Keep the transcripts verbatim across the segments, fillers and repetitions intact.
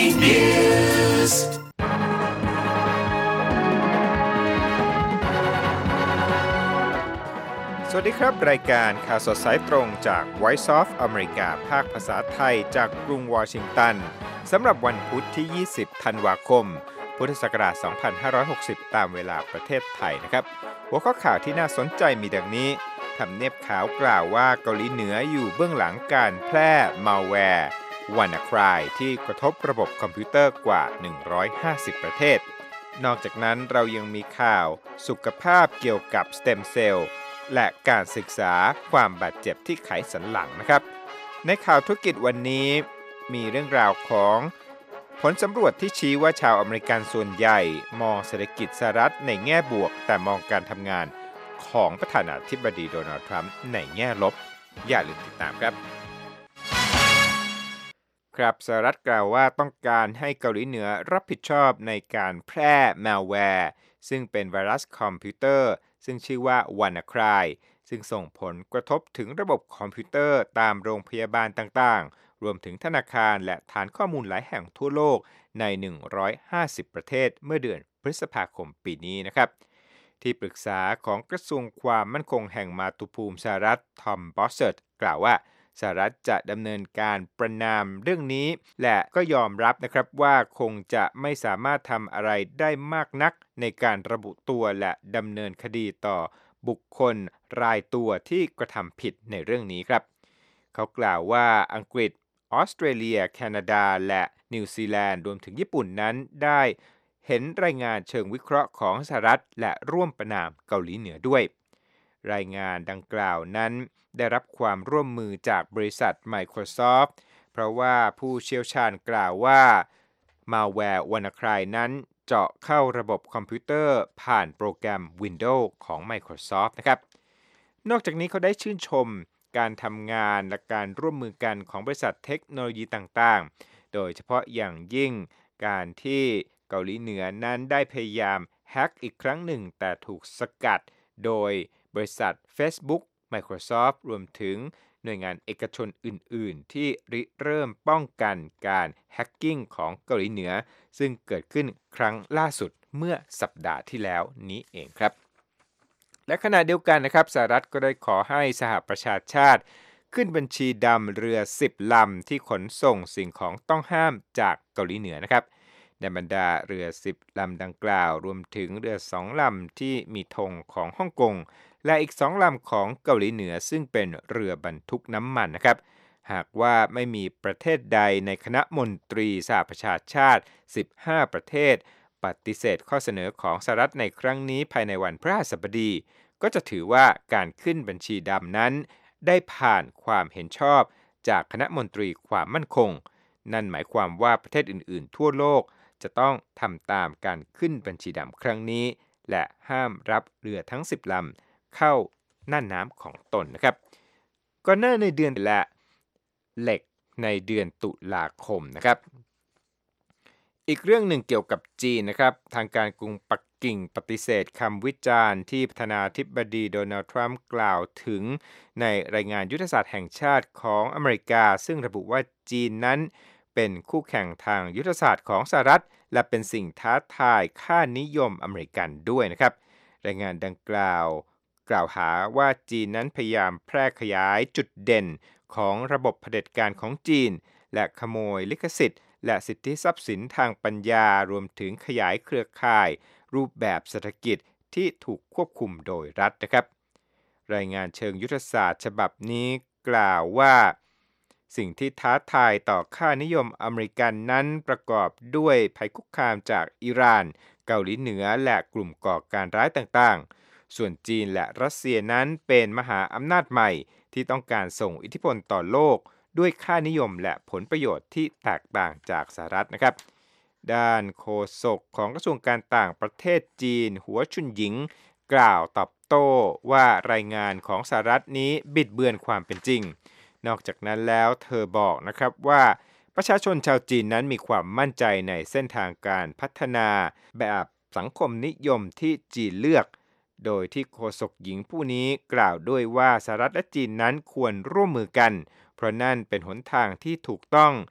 Newsสวัสดีครับรายการข่าวสดสายตรงจาก Voice of America ภาคภาษาไทยจากกรุงวอชิงตันสำหรับวันพุธที่ยี่สิบธันวาคมพุทธศักราชสองพันห้าร้อยหกสิบตามเวลาประเทศไทยนะครับหัวข้อข่าวที่น่าสนใจมีดังนี้ทำเนียบขาวกล่าวว่าเกาหลีเหนืออยู่เบื้องหลังการแพร่มัลแวร์ WannaCry ที่กระทบระบบคอมพิวเตอร์กว่าหนึ่งร้อยห้าสิบประเทศนอกจากนั้นเรายังมีข่าวสุขภาพเกี่ยวกับสเต็มเซลล์และการศึกษาความบาดเจ็บที่ไขสันหลังนะครับในข่าวธุรกิจวันนี้มีเรื่องราวของผลสำรวจที่ชี้ว่าชาวอเมริกันส่วนใหญ่มองเศรษฐกิจสหรัฐในแง่บวกแต่มองการทำงานของประธานาธิบดีโดนัลด์ทรัมป์ในแง่ลบอย่าลืมติดตามครับครับสหรัฐกล่าวว่าต้องการให้เกาหลีเหนือรับผิดชอบในการแพร่มัลแวร์ซึ่งเป็นไวรัสคอมพิวเตอร์ซึ่งชื่อว่า WannaCry ซึ่งส่งผลกระทบถึงระบบคอมพิวเตอร์ตามโรงพยาบาลต่างๆรวมถึงธนาคารและฐานข้อมูลหลายแห่งทั่วโลกในหนึ่งร้อยห้าสิบประเทศเมื่อเดือนพฤษภาคมปีนี้นะครับที่ปรึกษาของกระทรวงความมั่นคงแห่งมาตุภูมิสหรัฐทอมบอสเซตกล่าวว่าสหรัฐจะดำเนินการประณามเรื่องนี้และก็ยอมรับนะครับว่าคงจะไม่สามารถทำอะไรได้มากนักในการระบุตัวและดำเนินคดีต่อบุคคลรายตัวที่กระทำผิดในเรื่องนี้ครับเขากล่าวว่าอังกฤษออสเตรเลียแคนาดาและนิวซีแลนด์รวมถึงญี่ปุ่นนั้นได้เห็นรายงานเชิงวิเคราะห์ของสหรัฐและร่วมประณามเกาหลีเหนือด้วยรายงานดังกล่าวนั้นได้รับความร่วมมือจากบริษัท Microsoft เพราะว่าผู้เชี่ยวชาญกล่าวว่า Malware WannaCry นั้นเจาะเข้าระบบคอมพิวเตอร์ผ่านโปรแกรม Windows ของ Microsoft นะครับนอกจากนี้เขาได้ชื่นชมการทำงานและการร่วมมือกันของบริษัทเทคโนโลยีต่างๆโดยเฉพาะอย่างยิ่งการที่เกาหลีเหนือนั้นได้พยายามแฮ็กอีกครั้งหนึ่งแต่ถูกสกัดโดยบริษัท Facebook Microsoft รวมถึงหน่วยงานเอกชนอื่นๆที่ริเริ่มป้องกันการแฮ็กกิ้งของเกาหลีเหนือซึ่งเกิดขึ้นครั้งล่าสุดเมื่อสัปดาห์ที่แล้วนี้เองครับและขณะเดียวกันนะครับสหรัฐก็ได้ขอให้สหประชาชาติขึ้นบัญชีดำเรือสิบลำที่ขนส่งสิ่งของต้องห้ามจากเกาหลีเหนือนะครับในบรรดาเรือสิบลำดังกล่าวรวมถึงเรือสองลำที่มีธงของฮ่องกงและอีกสองลำของเกาหลีเหนือซึ่งเป็นเรือบรรทุกน้ำมันนะครับหากว่าไม่มีประเทศใดในคณะมนตรีสหประชาชาติสิบห้าประเทศปฏิเสธข้อเสนอของสหรัฐในครั้งนี้ภายในวันพฤหัสบดีก็จะถือว่าการขึ้นบัญชีดำนั้นได้ผ่านความเห็นชอบจากคณะมนตรีความมั่นคงนั่นหมายความว่าประเทศอื่นๆทั่วโลกจะต้องทำตามการขึ้นบัญชีดำครั้งนี้และห้ามรับเรือทั้งสิบลำเข้าน่านน้ำของตนนะครับก่อนหน้าในเดือนและเหล็กในเดือนตุลาคมนะครับอีกเรื่องหนึ่งเกี่ยวกับจีนนะครับทางการกรุงปักกิ่งปฏิเสธคำวิจารณ์ที่ประธานาธิบดีโดนัลด์ทรัมป์กล่าวถึงในรายงานยุทธศาสตร์แห่งชาติของอเมริกาซึ่งระบุว่าจีนนั้นเป็นคู่แข่งทางยุทธศาสตร์ของสหรัฐและเป็นสิ่งท้าทายค่านิยมอเมริกันด้วยนะครับรายงานดังกล่าวกล่าวหาว่าจีนนั้นพยายามแพร่ขยายจุดเด่นของระบบเผด็จการของจีนและขโมยลิขสิทธิ์และสิทธิทรัพย์สินทางปัญญารวมถึงขยายเครือข่ายรูปแบบเศรษฐกิจที่ถูกควบคุมโดยรัฐนะครับรายงานเชิงยุทธศาสตร์ฉบับนี้กล่าวว่าสิ่งที่ท้าทายต่อค่านิยมอเมริกันนั้นประกอบด้วยภัยคุกคามจากอิหร่านเกาหลีเหนือและกลุ่มก่อการร้ายต่างๆส่วนจีนและรัสเซียนั้นเป็นมหาอำนาจใหม่ที่ต้องการส่งอิทธิพลต่อโลกด้วยค่านิยมและผลประโยชน์ที่แตกต่างจากสหรัฐนะครับด้านโฆษกของกระทรวงการต่างประเทศจีนหัวชุนหยิงกล่าวตอบโต้ว่ารายงานของสหรัฐนี้บิดเบือนความเป็นจริงนอกจากนั้นแล้วเธอบอกนะครับว่าประชาชนชาวจีนนั้นมีความมั่นใจในเส้นทางการพัฒนาแบบสังคมนิยมที่จีนเลือกโดยที่โฆษกหญิงผู้นี้กล่าวด้วยว่าสหรัฐและจีนนั้นควรร่วมมือกันเพราะนั่นเป็นหนทางที่ถูกต้อง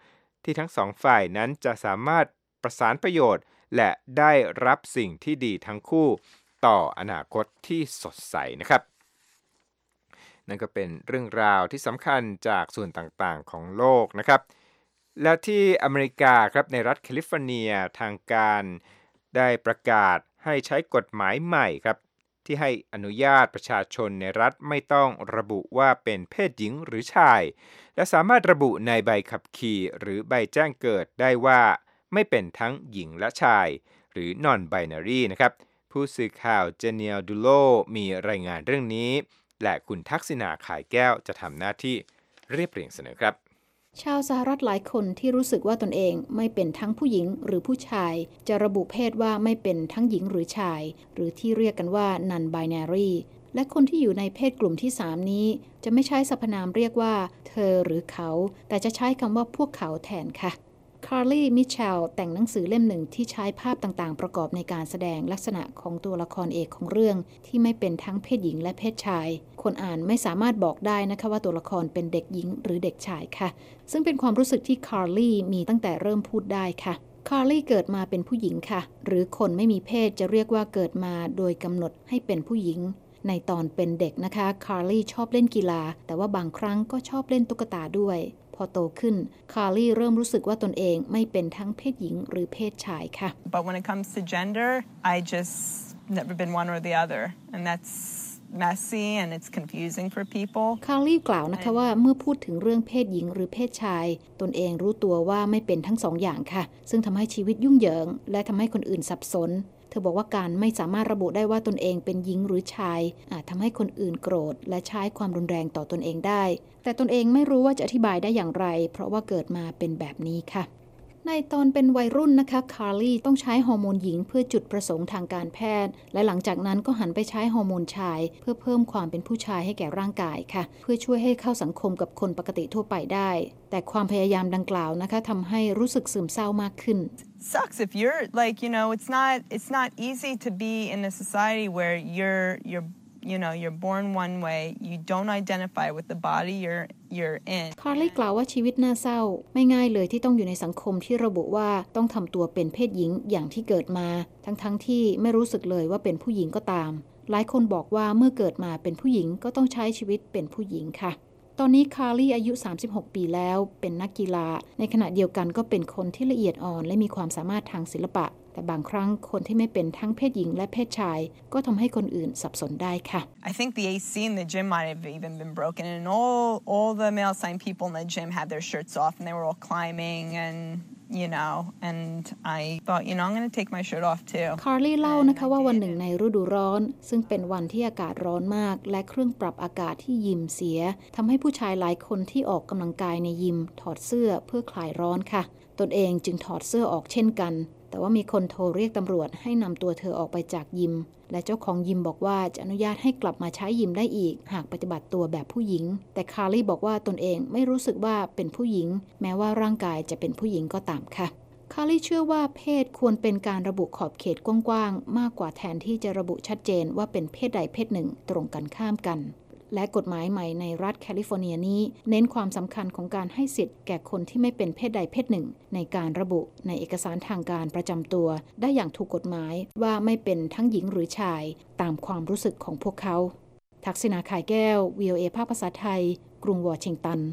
ที่ทั้งสองฝ่ายนั้นจะสามารถประสานประโยชน์และได้รับสิ่งที่ดีทั้งคู่ต่ออนาคตที่สดใสนะครับนั่นก็เป็นเรื่องราวที่สำคัญจากส่วนต่างๆของโลกนะครับและที่อเมริกาครับในรัฐแคลิฟอร์เนียทางการได้ประกาศให้ใช้กฎหมายใหม่ครับที่ให้อนุญาตประชาชนในรัฐไม่ต้องระบุว่าเป็นเพศหญิงหรือชายและสามารถระบุในใบขับขี่หรือใบแจ้งเกิดได้ว่าไม่เป็นทั้งหญิงและชายหรือ non-binary นะครับผู้สื่อข่าวเจเนียลดูโลมีรายงานเรื่องนี้และคุณทักษิณาขายแก้วจะทำหน้าที่เรียบเรียงเสนอครับชาวสหรัฐหลายคนที่รู้สึกว่าตนเองไม่เป็นทั้งผู้หญิงหรือผู้ชายจะระบุเพศว่าไม่เป็นทั้งหญิงหรือชายหรือที่เรียกกันว่า non-binary และคนที่อยู่ในเพศกลุ่มที่สามนี้จะไม่ใช้สรรพนามเรียกว่าเธอหรือเขาแต่จะใช้คำว่าพวกเขาแทนค่ะคาร์ลีมิเชลแต่งหนังสือเล่มหนึ่งที่ใช้ภาพต่างๆประกอบในการแสดงลักษณะของตัวละครเอกของเรื่องที่ไม่เป็นทั้งเพศหญิงและเพศชายคนอ่านไม่สามารถบอกได้นะคะว่าตัวละครเป็นเด็กหญิงหรือเด็กชายค่ะซึ่งเป็นความรู้สึกที่คาร์ลีมีตั้งแต่เริ่มพูดได้ค่ะคาร์ลีเกิดมาเป็นผู้หญิงค่ะหรือคนไม่มีเพศจะเรียกว่าเกิดมาโดยกำหนดให้เป็นผู้หญิงในตอนเป็นเด็กนะคะคาร์ลีชอบเล่นกีฬาแต่ว่าบางครั้งก็ชอบเล่นตุ๊กตาด้วยพอโตขึ้นคาร์ลีเริ่มรู้สึกว่าตนเองไม่เป็นทั้งเพศหญิงหรือเพศชายค่ะ But when it comes to gender, I just never been one or the other, and that's messy and it's confusing for people. คาร์ลีกล่าวนะคะว่าเมื่อพูดถึงเรื่องเพศหญิงหรือเพศชายตนเองรู้ตัวว่าไม่เป็นทั้งสองอย่างค่ะซึ่งทำให้ชีวิตยุ่งเหยิงและทำให้คนอื่นสับสนเธอบอกว่าการไม่สามารถระบุได้ว่าตนเองเป็นหญิงหรือชายอาจทำให้คนอื่นโกรธและใช้ความรุนแรงต่อตนเองได้แต่ตนเองไม่รู้ว่าจะอธิบายได้อย่างไรเพราะว่าเกิดมาเป็นแบบนี้ค่ะในตอนเป็นวัยรุ่นนะคะคาร์ลีต้องใช้ฮอร์โมนหญิงเพื่อจุดประสงค์ทางการแพทย์และหลังจากนั้นก็หันไปใช้ฮอร์โมนชายเพื่อเพิ่มความเป็นผู้ชายให้แก่ร่างกายค่ะเพื่อช่วยให้เข้าสังคมกับคนปกติทั่วไปได้แต่ความพยายามดังกล่าวนะคะทำให้รู้สึกซึมเศร้ามากขึ้น Sucks if you're like you know it's not it's not easy to be in a society where you're you're you know you're born one way you don't identify with the body you're you're in คาร์ลีกล่าวว่าชีวิตน่าเศร้าไม่ง่ายเลยที่ต้องอยู่ในสังคมที่ระบุว่าต้องทำตัวเป็นเพศหญิงอย่างที่เกิดมาทั้งๆ ท, ที่ไม่รู้สึกเลยว่าเป็นผู้หญิงก็ตามหลายคนบอกว่าเมื่อเกิดมาเป็นผู้หญิงก็ต้องใช้ชีวิตเป็นผู้หญิงค่ะตอนนี้คาร์ลีอายุสามสิบหกปีแล้วเป็นนักกีฬาในขณะเดียวกันก็เป็นคนที่ละเอียดอ่อนและมีความสามารถทางศิลปะแต่บางครั้งคนที่ไม่เป็นทั้งเพศหญิงและเพศชายก็ทำให้คนอื่นสับสนได้ค่ะ I think the A C in the gym might have even been broken and all all the male sign people in the gym had their shirts off and they were all climbing and you know and I thought you know I'm going to take my shirt off too คาร์ลีเล่านะคะว่าวันหนึ่งในฤดูร้อนซึ่งเป็นวันที่อากาศร้อนมากและเครื่องปรับอากาศที่ยิมเสียทำให้ผู้ชายหลายคนที่ออกกำลังกายในยิมถอดเสื้อเพื่อคลายร้อนค่ะตนเองจึงถอดเสื้อออกเช่นกันแต่ว่ามีคนโทรเรียกตำรวจให้นำตัวเธอออกไปจากยิมและเจ้าของยิมบอกว่าจะอนุญาตให้กลับมาใช้ยิมได้อีกหากปฏิบัติตัวแบบผู้หญิงแต่คาร์ลีบอกว่าตนเองไม่รู้สึกว่าเป็นผู้หญิงแม้ว่าร่างกายจะเป็นผู้หญิงก็ตามค่ะคาร์ลีเชื่อว่าเพศควรเป็นการระบุขอบเขตกว้างๆมากกว่าแทนที่จะระบุชัดเจนว่าเป็นเพศใดเพศหนึ่งตรงกันข้ามกันและกฎหมายใหม่ในรัฐแคลิฟอร์เนียนี้เน้นความสำคัญของการให้สิทธิ์แก่คนที่ไม่เป็นเพศใดเพศหนึ่งในการระบุในเอกสารทางการประจำตัวได้อย่างถูกกฎหมายว่าไม่เป็นทั้งหญิงหรือชายตามความรู้สึกของพวกเขาทักษิณา ข่ายแก้ว วี โอ เอ ภาคภาษาไทยกรุงวอชิงตัน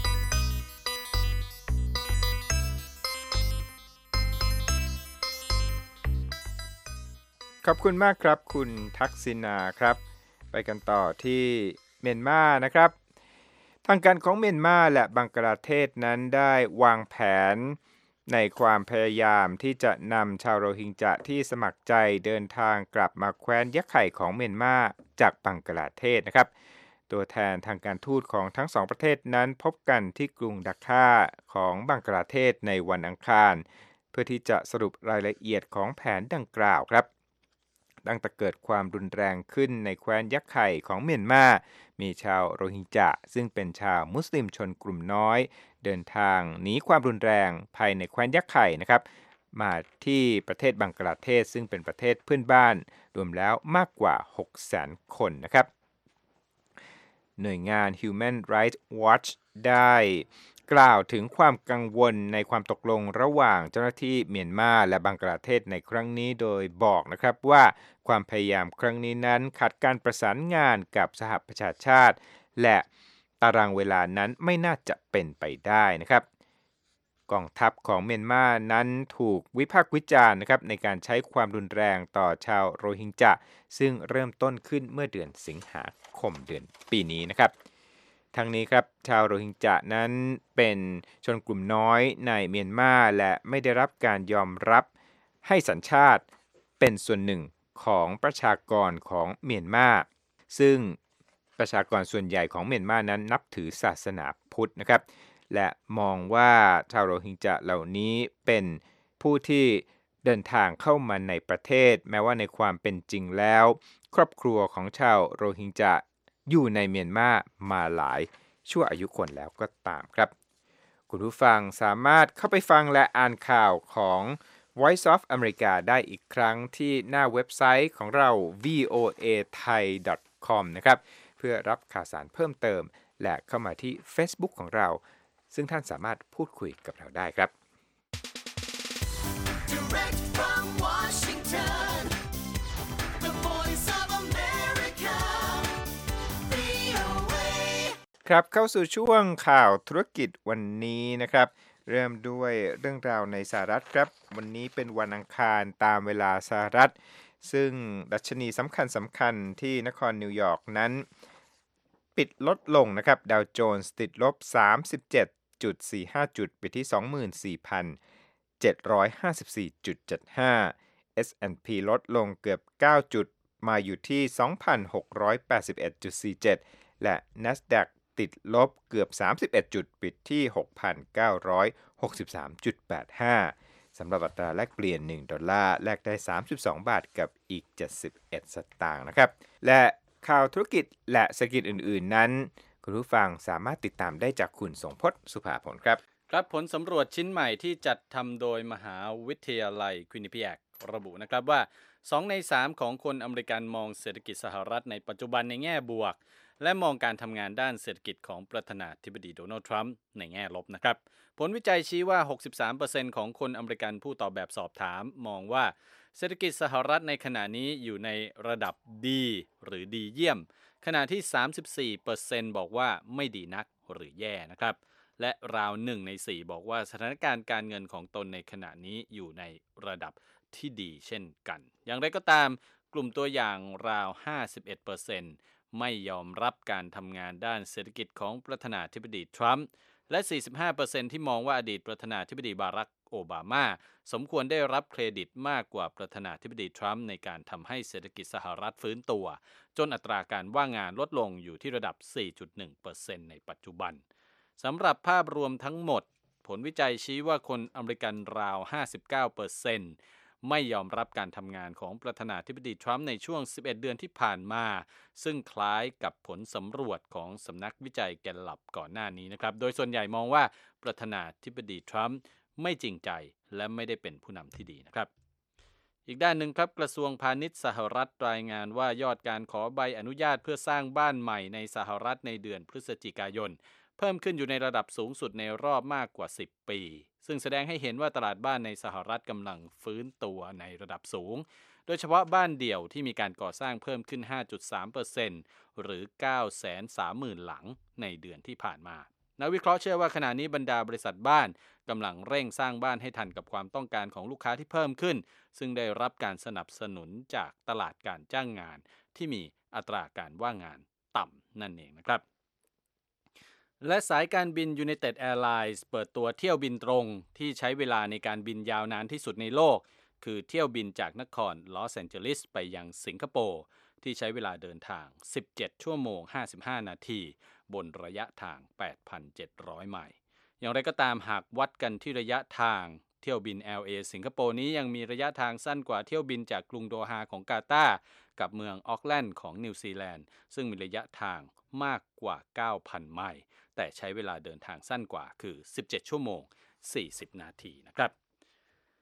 ขอบคุณมากครับคุณทักษิณาครับไปกันต่อที่เมียนมานะครับทางการของเมียนมาและบังกลาเทศนั้นได้วางแผนในความพยายามที่จะนำชาวโรฮิงญะที่สมัครใจเดินทางกลับมาแคว้นยะไข่ของเมียนมาจากบังกลาเทศนะครับตัวแทนทางการทูตของทั้งสองประเทศนั้นพบกันที่กรุงดักค่าของบังกลาเทศในวันอังคารเพื่อที่จะสรุปรายละเอียดของแผนดังกล่าวครับตั้งแต่เกิดความรุนแรงขึ้นในแคว้นยะไข่ของเมียนมามีชาวโรฮิงญะซึ่งเป็นชาวมุสลิมชนกลุ่มน้อยเดินทางหนีความรุนแรงภายในแคว้นยะไข่นะครับมาที่ประเทศบังกลาเทศซึ่งเป็นประเทศเพื่อนบ้านรวมแล้วมากกว่า หกแสน คนนะครับหน่วยงาน Human Rights Watch ได้กล่าวถึงความกังวลในความตกลงระหว่างเจ้าหน้าที่เมียนมาและบังกลาเทศในครั้งนี้โดยบอกนะครับว่าความพยายามครั้งนี้นั้นขาดการประสานงานกับสหประชาชาติและตารางเวลานั้นไม่น่าจะเป็นไปได้นะครับกองทัพของเมียนมานั้นถูกวิพากษ์วิจารณ์นะครับในการใช้ความรุนแรงต่อชาวโรฮิงญะซึ่งเริ่มต้นขึ้นเมื่อเดือนสิงหาคมเดือนปีนี้นะครับทั้งนี้ครับชาวโรฮิงญะนั้นเป็นชนกลุ่มน้อยในเมียนมาและไม่ได้รับการยอมรับให้สัญชาติเป็นส่วนหนึ่งของประชากรของเมียนมาซึ่งประชากรส่วนใหญ่ของเมียนมานั้นนับถือศาสนาพุทธนะครับและมองว่าชาวโรฮิงญะเหล่านี้เป็นผู้ที่เดินทางเข้ามาในประเทศแม้ว่าในความเป็นจริงแล้วครอบครัวของชาวโรฮิงญะอยู่ในเมียนมามาหลายชั่วอายุคนแล้วก็ตามครับคุณผู้ฟังสามารถเข้าไปฟังและอ่านข่าวของ Voice of America ได้อีกครั้งที่หน้าเว็บไซต์ของเรา วี โอ เอ ไทย ดอท คอม นะครับเพื่อรับข่าวสารเพิ่มเติมและเข้ามาที่ Facebook ของเราซึ่งท่านสามารถพูดคุยกับเราได้ครับ Direct from Washington, the voice of America, วี โอ เอครับเข้าสู่ช่วงข่าวธุรกิจวันนี้นะครับเริ่มด้วยเรื่องราวในสหรัฐครับวันนี้เป็นวันอังคารตามเวลาสหรัฐซึ่งดัชนีสำคัญสำคัญที่นครนิวยอร์กนั้นปิดลดลงนะครับดาวโจนส์ติดลบ สามสิบเจ็ดจุดสี่ห้า จุดไปที่ สองหมื่นสี่พันเจ็ดร้อยห้าสิบสี่จุดเจ็ดห้า เอส แอนด์ พี ลดลงเกือบเก้าจุดมาอยู่ที่ สองพันหกร้อยแปดสิบเอ็ดจุดสี่เจ็ด และ NASDAQ ติดลบเกือบสามสิบเอ็ดจุดปิดที่ หกพันเก้าร้อยหกสิบสามจุดแปดห้า สำหรับอัตราแลกเปลี่ยนหนึ่งดอลลาร์แลกได้สามสิบสองบาทกับอีกเจ็ดสิบเอ็ดสตางค์นะครับและข่าวธุรกิจและเศรษฐกิจอื่นๆนั้นคุณผู้ฟังสามารถติดตามได้จากคุณสงพจน์สุภาผลครับครับผลสำรวจชิ้นใหม่ที่จัดทำโดยมหาวิทยาลัยควินนิเปียกระบุนะครับว่าสองในสามของคนอเมริกันมองเศรษฐกิจสหรัฐในปัจจุบันในแง่บวกและมองการทำงานด้านเศรษฐกิจของประธานาธิบดีโดนัลด์ทรัมป์ในแง่ลบนะครับผลวิจัยชี้ว่า หกสิบสามเปอร์เซ็นต์ ของคนอเมริกันผู้ตอบแบบสอบถามมองว่าเศรษฐกิจสหรัฐในขณะนี้อยู่ในระดับดีหรือดีเยี่ยมขณะที่ สามสิบสี่เปอร์เซ็นต์ บอกว่าไม่ดีนักหรือแย่นะครับและราวหนึ่งในสี่บอกว่าสถานการณ์การเงินของตนในขณะนี้อยู่ในระดับที่ดีเช่นกันอย่างไรก็ตามกลุ่มตัวอย่างราว ห้าสิบเอ็ดเปอร์เซ็นต์ ไม่ยอมรับการทำงานด้านเศรษฐกิจของประธานาธิบดีทรัมป์และ สี่สิบห้าเปอร์เซ็นต์ ที่มองว่าอดีตประธานาธิบดีบารักโอบามาสมควรได้รับเครดิตมากกว่าประธานาธิบดีทรัมป์ในการทำให้เศรษฐกิจสหรัฐฟื้นตัวจนอัตราการว่างงานลดลงอยู่ที่ระดับ สี่จุดหนึ่งเปอร์เซ็นต์ ในปัจจุบันสำหรับภาพรวมทั้งหมดผลวิจัยชี้ว่าคนอเมริกันราว ห้าสิบเก้าเปอร์เซ็นต์ ไม่ยอมรับการทำงานของประธานาธิบดีทรัมป์ในช่วงสิบเอ็ดเดือนที่ผ่านมาซึ่งคล้ายกับผลสำรวจของสำนักวิจัยแกลลับก่อนหน้านี้นะครับโดยส่วนใหญ่มองว่าประธานาธิบดีทรัมป์ไม่จริงใจและไม่ได้เป็นผู้นำที่ดีนะครับอีกด้านหนึ่งครับกระทรวงพาณิชย์สหรัฐรายงานว่ายอดการขอใบอนุญาตเพื่อสร้างบ้านใหม่ในสหรัฐในเดือนพฤศจิกายนเพิ่มขึ้นอยู่ในระดับสูงสุดในรอบมากกว่าสิบปีซึ่งแสดงให้เห็นว่าตลาดบ้านในสหรัฐกำลังฟื้นตัวในระดับสูงโดยเฉพาะบ้านเดี่ยวที่มีการก่อสร้างเพิ่มขึ้น ห้าจุดสามเปอร์เซ็นต์ หรือ เก้าแสนสามหมื่น หลังในเดือนที่ผ่านมานักวิเคราะห์เชื่อว่าขณะนี้บรรดาบริษัทบ้านกำลังเร่งสร้างบ้านให้ทันกับความต้องการของลูกค้าที่เพิ่มขึ้นซึ่งได้รับการสนับสนุนจากตลาดการจ้างงานที่มีอัตราการว่างงานต่ำนั่นเองนะครับและสายการบิน United Airlines เปิดตัวเที่ยวบินตรงที่ใช้เวลาในการบินยาวนานที่สุดในโลกคือเที่ยวบินจากนครลอสแอนเจลิสไปยังสิงคโปร์ที่ใช้เวลาเดินทางสิบเจ็ดชั่วโมงห้าสิบห้านาทีบนระยะทาง แปดพันเจ็ดร้อย ไมล์อย่างไรก็ตามหากวัดกันที่ระยะทางเที่ยวบิน แอล เอ สิงคโปร์นี้ยังมีระยะทางสั้นกว่าเที่ยวบินจากกรุงโดฮาของกาตาร์กับเมืองออกแลนด์ของนิวซีแลนด์ซึ่งมีระยะทางมากกว่า เก้าพัน ไมล์แต่ใช้เวลาเดินทางสั้นกว่าคือสิบเจ็ดชั่วโมงสี่สิบนาทีนะครับ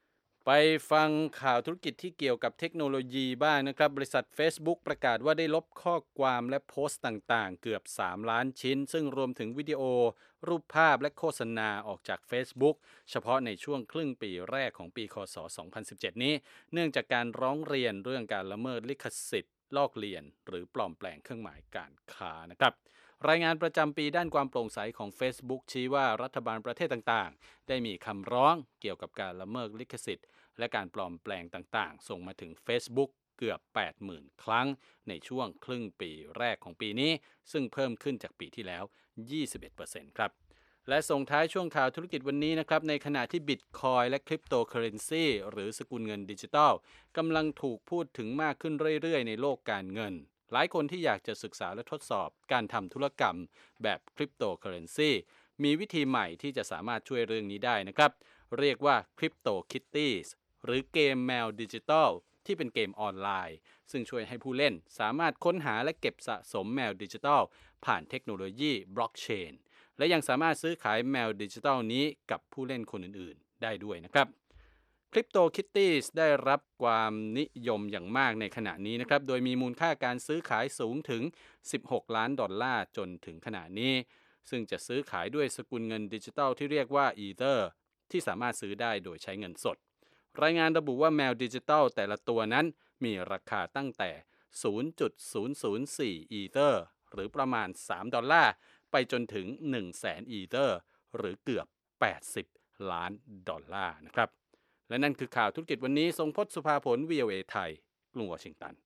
ไปฟังข่าวธุรกิจที่เกี่ยวกับเทคโนโลยีบ้างนะครับบริษัท Facebook ประกาศว่าได้ลบข้อความและโพสต์ต่างๆเกือบสามล้านชิ้นซึ่งรวมถึงวิดีโอรูปภาพและโฆษณาออกจาก Facebook เฉพาะในช่วงครึ่งปีแรกของปีค.ศ. สองพันสิบเจ็ดนี้เนื่องจากการร้องเรียนเรื่องการละเมิดลิขสิทธิ์ลอกเลียนหรือปลอมแปลงเครื่องหมายการค้านะครับรายงานประจำปีด้านความโปร่งใสของ Facebook ชี้ว่ารัฐบาลประเทศต่างๆได้มีคำร้องเกี่ยวกับการละเมิดลิขสิทธิ์และการปลอมแปลงต่างๆส่งมาถึง Facebook เกือบ แปดหมื่น ครั้งในช่วงครึ่งปีแรกของปีนี้ซึ่งเพิ่มขึ้นจากปีที่แล้ว ยี่สิบเอ็ดเปอร์เซ็นต์ ครับและส่งท้ายช่วงข่าวธุรกิจวันนี้นะครับในขณะที่ Bitcoin และ Cryptocurrency หรือสกุลเงินดิจิทัลกำลังถูกพูดถึงมากขึ้นเรื่อยๆในโลกการเงินหลายคนที่อยากจะศึกษาและทดสอบการทำธุรกรรมแบบ Cryptocurrency มีวิธีใหม่ที่จะสามารถช่วยเรื่องนี้ได้นะครับเรียกว่า CryptoKitties หรือเกมแมวดิจิทัลที่เป็นเกมออนไลน์ซึ่งช่วยให้ผู้เล่นสามารถค้นหาและเก็บสะสมแมวดิจิทัลผ่านเทคโนโลยีบล็อกเชนและยังสามารถซื้อขายแมวดิจิทัลนี้กับผู้เล่นคนอื่นๆได้ด้วยนะครับ CryptoKitties ได้รับความนิยมอย่างมากในขณะนี้นะครับโดยมีมูลค่าการซื้อขายสูงถึงสิบหกล้านดอลลาร์จนถึงขณะนี้ซึ่งจะซื้อขายด้วยสกุลเงินดิจิทัลที่เรียกว่า Ether ที่สามารถซื้อได้โดยใช้เงินสดรายงานระบุว่าแมวดิจิทัลแต่ละตัวนั้นมีราคาตั้งแต่ ศูนย์จุดศูนย์ศูนย์สี่ อีเธอร์หรือประมาณสามดอลลาร์ไปจนถึง หนึ่งแสน อีเธอร์หรือเกือบแปดสิบล้านดอลลาร์นะครับและนั่นคือข่าวธุรกิจวันนี้ทรงพจน์สุภาผล วี โอ เอ ไทยกรุงวอชิงตัน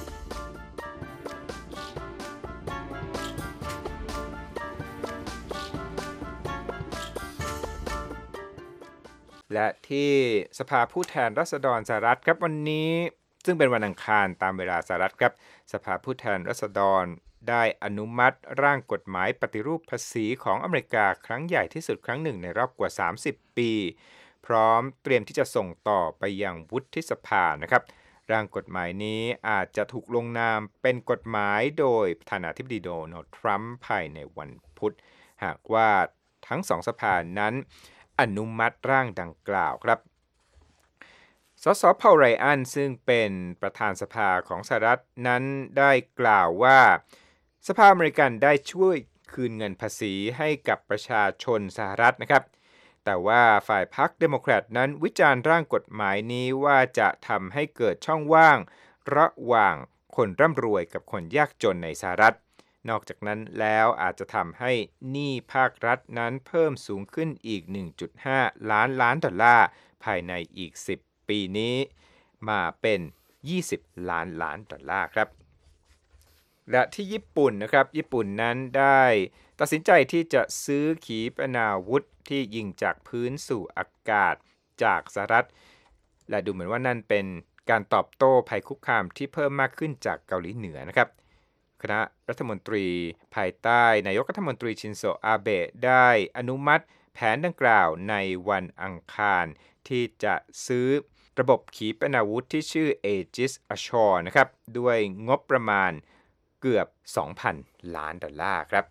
และที่สภาผู้แทนราษฎรสหรัฐครับวันนี้ซึ่งเป็นวันอังคารตามเวลาสหรัฐครับสภาผู้แทนราษฎรได้อนุมัติร่างกฎหมายปฏิรูปภาษีของอเมริกาครั้งใหญ่ที่สุดครั้งหนึ่งในรอบกว่าสามสิบปีพร้อมเตรียมที่จะส่งต่อไปยังวุฒิสภานะครับร่างกฎหมายนี้อาจจะถูกลงนามเป็นกฎหมายโดยประธานาธิบดีโดนัลด์ทรัมป์ภายในวันพุธหากว่าทั้งสองสภานั้นอนุมัติร่างดังกล่าวครับสสพอลไรอันซึ่งเป็นประธานสภาของสหรัฐนั้นได้กล่าวว่าสภาอเมริกันได้ช่วยคืนเงินภาษีให้กับประชาชนสหรัฐนะครับแต่ว่าฝ่ายพรรคเดโมแครตนั้นวิจารณ์ร่างกฎหมายนี้ว่าจะทำให้เกิดช่องว่างระหว่างคนร่ำรวยกับคนยากจนในสหรัฐนอกจากนั้นแล้วอาจจะทำให้หนี้ภาครัฐนั้นเพิ่มสูงขึ้นอีก หนึ่งจุดห้า ล้านล้านดอลลาร์ภายในอีกสิบปีนี้มาเป็นยี่สิบล้านล้านดอลลาร์ครับและที่ญี่ปุ่นนะครับญี่ปุ่นนั้นได้ตัดสินใจที่จะซื้อขีปนาวุธที่ยิงจากพื้นสู่อากาศจากสหรัฐและดูเหมือนว่านั่นเป็นการตอบโต้ภัยคุกคามที่เพิ่มมากขึ้นจากเกาหลีเหนือนะครับคณะรัฐมนตรีภายใต้นายกรัฐมนตรีชินโซอาเบะได้อนุมัติแผนดังกล่าวในวันอังคารที่จะซื้อระบบขีปนาวุธที่ชื่อ Aegis Ashore นะครับด้วยงบประมาณเกือบ สองพัน ล้านดอลลาร์ครับ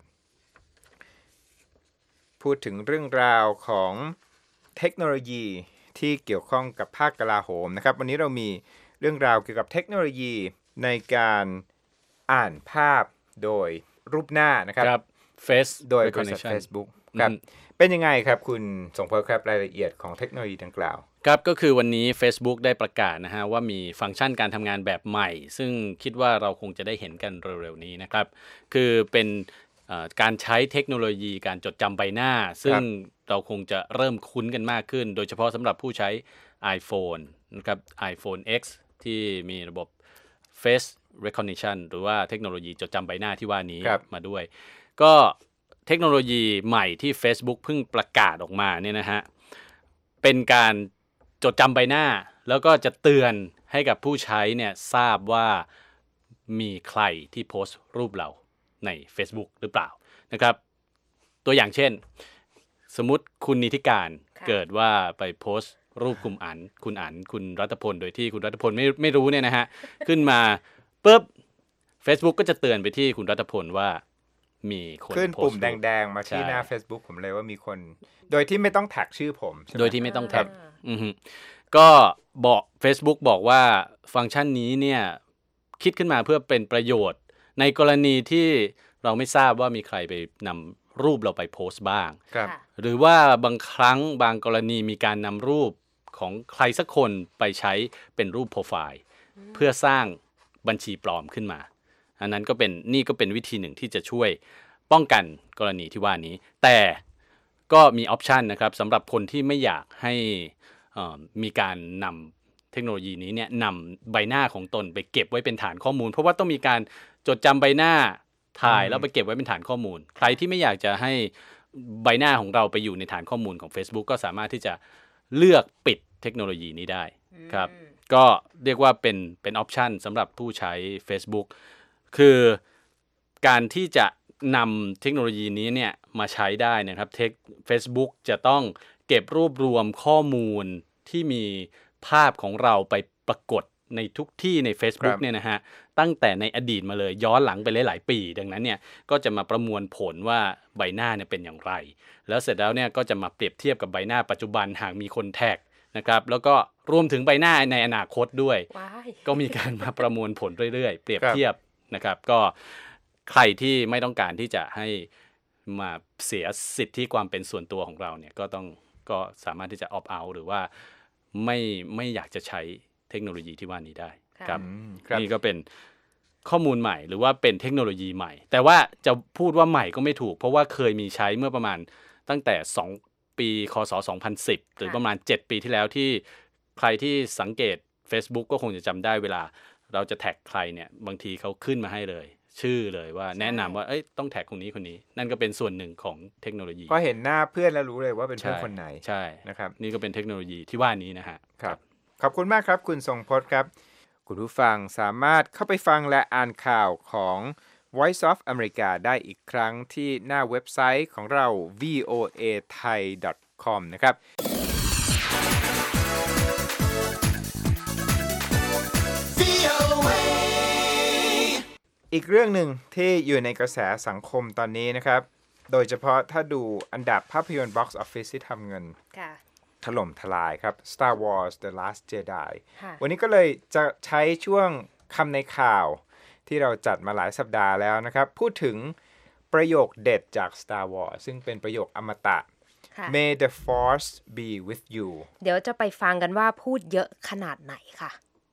พูดถึงเรื่องราวของเทคโนโลยีที่เกี่ยวข้องกับภาคกลาโหมนะครับวันนี้เรามีเรื่องราวเกี่ยวกับเทคโนโลยีในการอ่านภาพโดยรูปหน้านะครับ Face โดยบริษัท Facebook ครับเป็นยังไงครับคุณสงพลครับรายละเอียดของเทคโนโลยีดังกล่าวครับก็คือวันนี้ Facebook ได้ประกาศนะฮะว่ามีฟังก์ชันการทำงานแบบใหม่ซึ่งคิดว่าเราคงจะได้เห็นกันเร็วๆนี้นะครับคือเป็นการใช้เทคโนโลยีการจดจำใบหน้าซึ่งเราคงจะเริ่มคุ้นกันมากขึ้นโดยเฉพาะสำหรับผู้ใช้ iPhone นะครับ iPhone X ที่มีระบบ Face Recognition หรือว่าเทคโนโลยีจดจำใบหน้าที่ว่านี้มาด้วยก็เทคโนโลยีใหม่ที่ Facebook เพิ่งประกาศออกมาเนี่ยนะฮะเป็นการจดจำใบหน้าแล้วก็จะเตือนให้กับผู้ใช้เนี่ยทราบว่ามีใครที่โพสต์รูปเราใน Facebook หรือเปล่านะครับตัวอย่างเช่นสมมุติคุณนิติการเกิดว่าไปโพสต์รูปคุณอั๋นคุณอั๋นคุณรัตพลโดยที่คุณรัตพลไม่ไม่รู้เนี่ยนะฮะขึ้นมาปุ๊บ Facebook ก็จะเตือนไปที่คุณรัตพลว่ามีคนขึ้นปุ่มแดงๆมาที่หน้า Facebook ผมเลยว่ามีคนโดยที่ไม่ต้องแท็กชื่อผมโดยที่ไม่ต้องแท็กอือฮึก็บอก Facebook บอกว่าฟังก์ชันนี้เนี่ยคิดขึ้นมาเพื่อเป็นประโยชน์ในกรณีที่เราไม่ทราบว่ามีใครไปนำรูปเราไปโพสต์บ้างครับหรือว่าบางครั้งบางกรณีมีการนำรูปของใครสักคนไปใช้เป็นรูปโปรไฟล์เพื่อสร้างบัญชีปลอมขึ้นมาอันนั้นก็เป็นนี่ก็เป็นวิธีหนึ่งที่จะช่วยป้องกันกรณีที่ว่านี้แต่ก็มีออปชันนะครับสำหรับคนที่ไม่อยากให้มีการนำเทคโนโลยีนี้เนี่ยนำใบหน้าของตนไปเก็บไว้เป็นฐานข้อมูลเพราะว่าต้องมีการจดจำใบหน้าถ่ายแล้วไปเก็บไว้เป็นฐานข้อมูลใครที่ไม่อยากจะให้ใบหน้าของเราไปอยู่ในฐานข้อมูลของ Facebook ก็สามารถที่จะเลือกปิดเทคโนโลยีนี้ได้ครับก็เรียกว่าเป็นเป็นออปชันสำหรับผู้ใช้ Facebook คือการที่จะนำเทคโนโลยีนี้เนี่ยมาใช้ได้นะครับเทค Facebook จะต้องเก็บรวบรวมข้อมูลที่มีภาพของเราไปปรากฏในทุกที่ใน Facebook เนี่ยนะฮะตั้งแต่ในอดีตมาเลยย้อนหลังไปหลายๆปีดังนั้นเนี่ยก็จะมาประมวลผลว่าใบหน้าเนี่ยเป็นอย่างไรแล้วเสร็จแล้วเนี่ยก็จะมาเปรียบเทียบกับใบหน้าปัจจุบันหากมีคนแท็กนะครับแล้วก็รวมถึงใบหน้าในอนาคตด้วยก็มีการมาประมวลผลเรื่อยๆเปรียบเทียบนะครับก็ใครที่ไม่ต้องการที่จะให้มาเสียสิทธิความเป็นส่วนตัวของเราเนี่ยก็ต้องก็สามารถที่จะ opt out หรือว่าไม่ไม่อยากจะใช้เทคโนโลยีที่ว่านี้ได้ครับนี่ก็เป็นข้อมูลใหม่หรือว่าเป็นเทคโนโลยีใหม่แต่ว่าจะพูดว่าใหม่ก็ไม่ถูกเพราะว่าเคยมีใช้เมื่อประมาณตั้งแต่สองปีคศสองพันสิบหรือประมาณเจ็ดปีที่แล้วที่ใครที่สังเกต Facebook ก็คงจะจำได้เวลาเราจะแท็กใครเนี่ยบางทีเขาขึ้นมาให้เลยชื่อเลยว่าแนะนำว่าเอ้ยต้องแท็กคนนี้คนนี้นั่นก็เป็นส่วนหนึ่งของเทคโนโลยีพอเห็นหน้าเพื่อนแล้วรู้เลยว่าเป็นเพื่อนคนไหนใช่นะครับนี่ก็เป็นเทคโนโลยีที่ว่านี้นะฮะครับขอบคุณมากครับคุณทรงพจน์ครับคุณผู้ฟังสามารถเข้าไปฟังและอ่านข่าวของ Voice of America ได้อีกครั้งที่หน้าเว็บไซต์ของเรา วี โอ เอ ไทย ดอท คอม นะครับ อีกเรื่องหนึ่งที่อยู่ในกระแสสังคมตอนนี้นะครับโดยเฉพาะถ้าดูอันดับภาพยนตร์ Box Office ที่ทำเงินถล่มทลายครับ Star Wars The Last Jedi วันนี้ก็เลยจะใช้ช่วงคำในข่าวที่เราจัดมาหลายสัปดาห์แล้วนะครับพูดถึงประโยคเด็ดจาก Star Wars ซึ่งเป็นประโยคอมตะ May the Force be with you เดี๋ยวจะไปฟังกันว่าพูดเยอะขนาดไหนค่ะ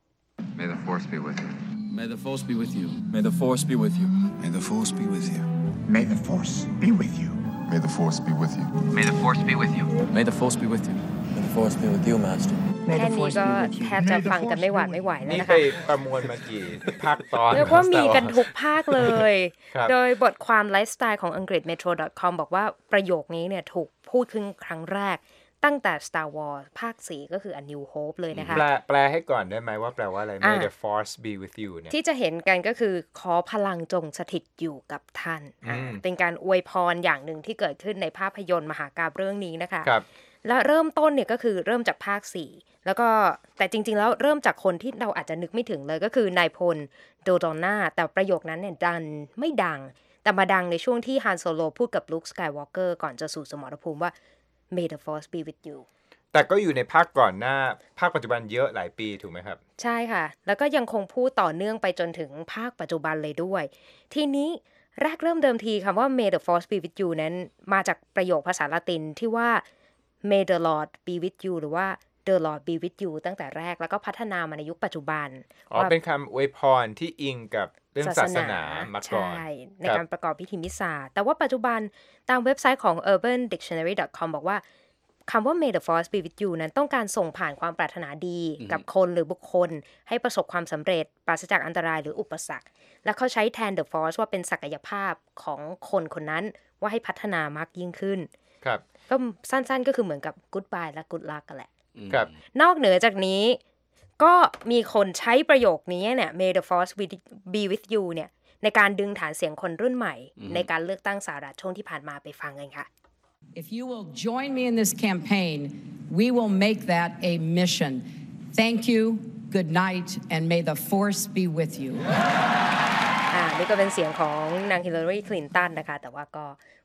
May the Force be with you May the Force be with you May the Force be with you May the Force be with you May the Force be with you May the Force be with you May the Force be with you May the Force be with you May the Force be with you Master แค่นี้ก็แทบจะฟังกันไม่หวาดไม่ไหวแล้วนะคะนี่ไปประมวลมากี่ภาคตอนเรียกว่ามีกันทุกภาคเลยโดยบทความไลฟ์สไตล์ของอังกฤษ เมโทร ดอท คอม บอกว่าประโยคนี้เนี่ยถูกพูดขึ้นครั้งแรกตั้งแต่ Star Wars ภาคสี่ก็คือ A New Hope เลยนะคะแปลแปลให้ก่อนได้ไหมว่าแปลว่าอะไร May the Force be with you เนี่ยที่จะเห็นกันก็คือขอพลังจงสถิตอยู่กับท่านเป็นการอวยพรอย่างหนึ่งที่เกิดขึ้นในภาพยนตร์มหากาพย์เรื่องนี้นะคะและเริ่มต้นเนี่ยก็คือเริ่มจากภาคสี่แล้วก็แต่จริงๆแล้วเริ่มจากคนที่เราอาจจะนึกไม่ถึงเลยก็คือนายพลโดโดนาแต่ประโยคนั้นเนี่ยดันไม่ดังแต่มาดังในช่วงที่ฮันโซโลพูดกับลุคสกายวอล์กเกอร์ก่อนจะสู่สมรภูมิว่า May the Force be with you แต่ก็อยู่ในภาคก่อนหน้าภาคปัจจุบันเยอะหลายปีถูกไหมครับใช่ค่ะแล้วก็ยังคงพูดต่อเนื่องไปจนถึงภาคปัจจุบันเลยด้วยทีนี้แรกเริ่มเดิมทีคำว่า May the Force be with you นั้นมาจากประโยคภาษาละตินที่ว่า May the Lord be with you หรือว่า The Lord be with you ตั้งแต่แรกแล้วก็พัฒนามาในยุคปัจจุบันอ๋อเป็นคำอวยพรที่อิงกับเรื่องศาสนามาก่อนใช่ในการประกอบพิธีมิสซาแต่ว่าปัจจุบันตามเว็บไซต์ของ เออร์เบิร์น ดิกชันนารี ดอท คอม บอกว่าคำว่า May the Force be with you นั้นต้องการส่งผ่านความปรารถนาดีกับคนหรือบุคคลให้ประสบความสำเร็จปราศจากอันตรายหรืออุปสรรคและเขาใช้แทน The Force ว่าเป็นศักยภาพของคนคนนั้นว่าให้พัฒนามากยิ่งขึ้นครับก็สั้นๆก็คือเหมือนกับ Goodbye และ Good luck กันแหละครับนอกเหนือจากนี้ก็มีคนใช้ประโยคนี้เนี่ย May the Force be with you เนี่ยในการดึงฐานเสียงคนรุ่นใหม่ในการเลือกตั้งสหรัฐช่วงที่ผ่านมาไปฟังกันค่ะ If you will join me in this campaign, we will make that a mission. Thank you, good night, and may the force be with you. อ่านี่ก็เป็นเสียงของนางฮิลลารีคลินตันนะคะแต่ว่าก็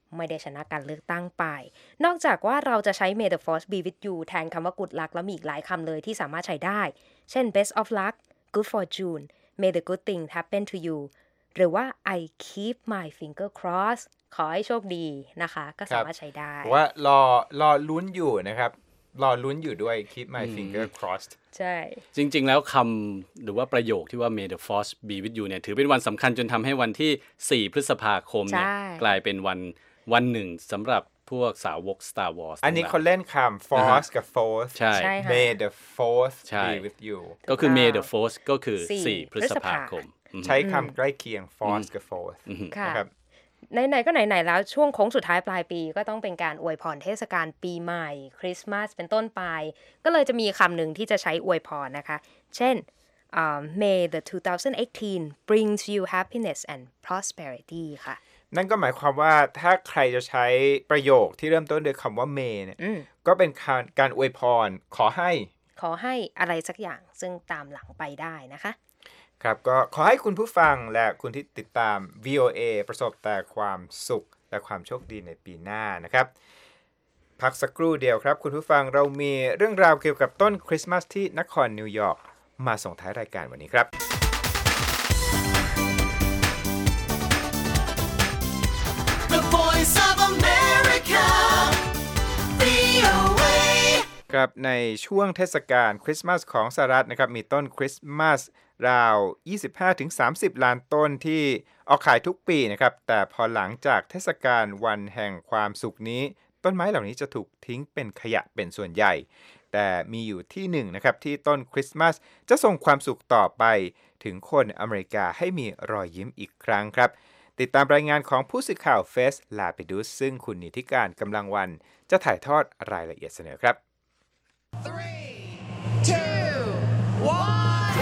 ไม่ได้ชนะการเลือกตั้งไปนอกจากว่าเราจะใช้ May the Force be with you แทนคำว่า good luck แล้วมีอีกหลายคำเลยที่สามารถใช้ได้เช่น best of luck good fortune may the good thing happen to you หรือว่า I keep my finger crossed ขอให้โชคดีนะคะก็สามารถใช้ได้ว่ารอรอลุ้นอยู่นะครับรอลุ้นอยู่ด้วย keep my finger crossed ใช่จริงๆแล้วคำหรือว่าประโยคที่ว่า May the Force be with you เนี่ยถือเป็นวันสำคัญจนทำให้วันที่สี่พฤษภาคมเนี่ยกลายเป็นวันวันหนึ่งสำหรับพวกสาวก Star Wars อันนี้เขาเล่นคำ force กับ force ใช่ May the Force be with you ก็คือ May the Force ก็คือสี่พฤษภาคมใช้คำใกล้เคียง force กับ force นะครับไหนๆก็ไหนๆแล้วช่วงโค้งสุดท้ายปลายปีก็ต้องเป็นการอวยพรเทศกาลปีใหม่คริสต์มาสเป็นต้นไปก็เลยจะมีคำหนึ่งที่จะใช้อวยพรนะคะเช่น uh, May the twenty eighteen brings you happiness and prosperity ค่ะนั่นก็หมายความว่าถ้าใครจะใช้ประโยคที่เริ่มต้นด้วยคำว่า May เนี่ยก็เป็นการการอวยพรขอให้ขอให้อะไรสักอย่างซึ่งตามหลังไปได้นะคะครับก็ขอให้คุณผู้ฟังและคุณที่ติดตาม วี โอ เอ ประสบแต่ความสุขและความโชคดีในปีหน้านะครับพักสักครู่เดียวครับคุณผู้ฟังเรามีเรื่องราวเกี่ยวกับต้นคริสต์มาสที่นครนิวยอร์กมาส่งท้ายรายการวันนี้ครับ The Voice of America วี โอ เอครับในช่วงเทศกาลคริสต์มาสของสหรัฐนะครับมีต้นคริสต์มาสราว ยี่สิบห้าถึงสามสิบ ล้านต้นที่ออกขายทุกปีนะครับแต่พอหลังจากเทศกาลวันแห่งความสุขนี้ต้นไม้เหล่านี้จะถูกทิ้งเป็นขยะเป็นส่วนใหญ่แต่มีอยู่ที่หนึ่งนะครับที่ต้นคริสต์มาสจะส่งความสุขต่อไปถึงคนอเมริกาให้มีรอยยิ้มอีกครั้งครับติดตามรายงานของผู้สื่อข่าวเฟสลาปิดุสซึ่งคุณนิติการกำลังวันจะถ่ายทอดรายละเอียดเสนอครับ three two one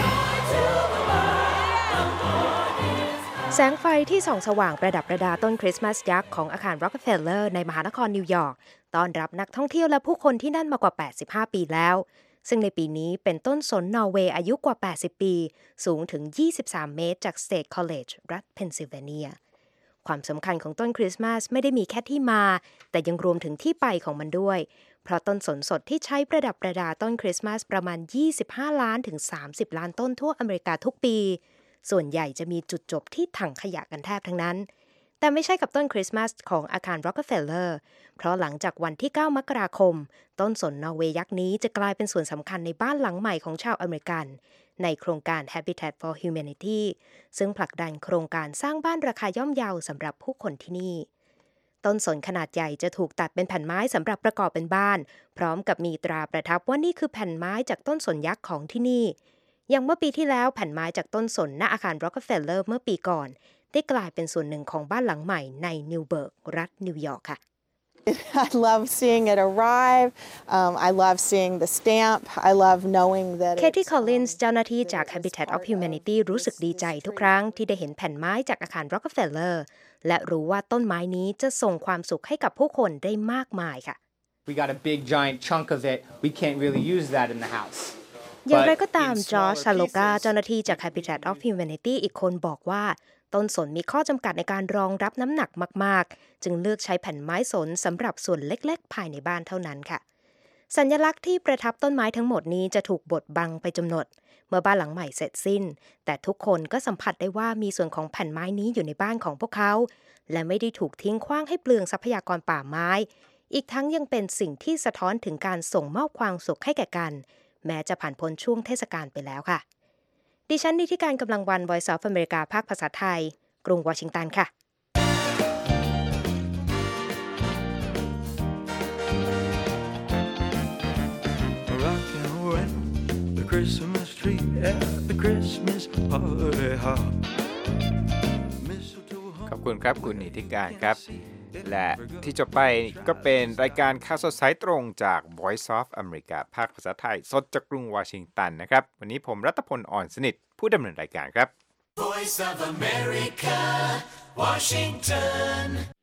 แสงไฟที่ส่องสว่างประดับประดาต้นคริสต์มาสยักษ์ของอาคาร Rockefeller ในมหานครนิวยอร์กต้อนรับนักท่องเที่ยวและผู้คนที่นั่นมากว่าแปดสิบห้าปีแล้วซึ่งในปีนี้เป็นต้นสนนอร์เวย์อายุกว่าแปดสิบปีสูงถึงยี่สิบสามเมตรจาก State College รัฐเพนซิลเวเนียความสำคัญของต้นคริสต์มาสไม่ได้มีแค่ที่มาแต่ยังรวมถึงที่ไปของมันด้วยเพราะต้นสนสดที่ใช้ประดับประดาต้นคริสต์มาสประมาณยี่สิบห้าล้านถึงสามสิบล้านต้นทั่วอเมริกาทุกปีส่วนใหญ่จะมีจุดจบที่ถังขยะกันแทบทั้งนั้นแต่ไม่ใช่กับต้นคริสต์มาสของอาคาร Rockefeller เพราะหลังจากวันที่เก้ามกราคมต้นสนนอร์เวย์ยักษ์นี้จะกลายเป็นส่วนสำคัญในบ้านหลังใหม่ของชาวอเมริกันในโครงการ Habitat for Humanity ซึ่งผลักดันโครงการสร้างบ้านราคาย่อมเยาสำหรับผู้คนที่นี่ต้นสนขนาดใหญ่จะถูกตัดเป็นแผ่นไม้สำหรับประกอบเป็นบ้านพร้อมกับมีตราประทับว่านี่คือแผ่นไม้จากต้นสนยักษ์ของที่นี่อย่างเมื่อปีที่แล้วแผ่นไม้จากต้นสนณอาคาร Rockefeller เมื่อปีก่อนได้กลายเป็นส่วนหนึ่งของบ้านหลังใหม่ในนิวเบิร์กรัฐนิวยอร์กค่ะ I love seeing it arrive. Um, I love seeing the stamp. I love knowing that Katie Collins เจ้าหน้าที่จาก Habitat of Humanity รู้สึกดีใจทุกครั้งที่ได้เห็นแผ่นไม้จากอาคาร Rockefeller และรู้ว่าต้นไม้นี้จะส่งความสุขให้กับผู้คนได้มากมายค่ะ We got a big giant chunk of it. We can't really use that in the house. อย่างไรก็ตามจอร์จซาโลกาเจ้าหน้าที่จาก Habitat of Humanity อีกคนบอกว่าต้นสนมีข้อจำกัดในการรองรับน้ำหนักมากๆจึงเลือกใช้แผ่นไม้สนสำหรับส่วนเล็กๆภายในบ้านเท่านั้นค่ะสัญลักษณ์ที่ประทับต้นไม้ทั้งหมดนี้จะถูกบดบังไปจนหมดเมื่อบ้านหลังใหม่เสร็จสิ้นแต่ทุกคนก็สัมผัสได้ว่ามีส่วนของแผ่นไม้นี้อยู่ในบ้านของพวกเขาและไม่ได้ถูกทิ้งขว้างให้เปลืองทรัพยากรป่าไม้อีกทั้งยังเป็นสิ่งที่สะท้อนถึงการส่งมอบความสุขให้แก่กันแม้จะผ่านพ้นช่วงเทศกาลไปแล้วค่ะดิฉันนิติการกำลังวัน Voice of America ภาคภาษาไทยกรุงวอชิงตันค่ะ Rocking around the Christmas tree at the Christmas party hop. ขอบคุณครับคุณนิติการครับและที่จบไปก็เป็นรายการข่าวสดสายตรงจาก Voice of America ภาคภาษาไทยสดจากกรุงวอชิงตันนะครับวันนี้ผมรัตพลอ่อนสนิทผู้ดำเนินรายการครับ Voice of America, Washington